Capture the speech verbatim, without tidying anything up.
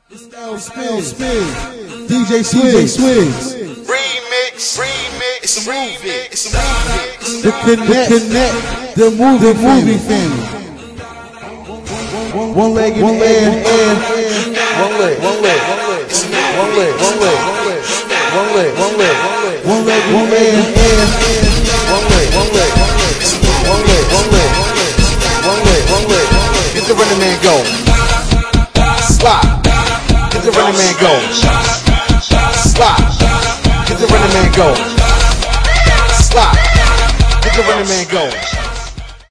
It's L Spin, Spin, D J Swigs, Swigs. Remix, remix, it's a remix, it's a remix. The connect, the connect, the movie, the movie family. One leg in the air, air, One leg, one leg, one leg, one leg, one leg, one leg, one leg, one leg, one leg, air, one leg, one leg, one leg, one leg, one leg, one leg. Get the running man go. Slide. Get the running man go. Slide. Get the running man go. Slide. Get the running man go.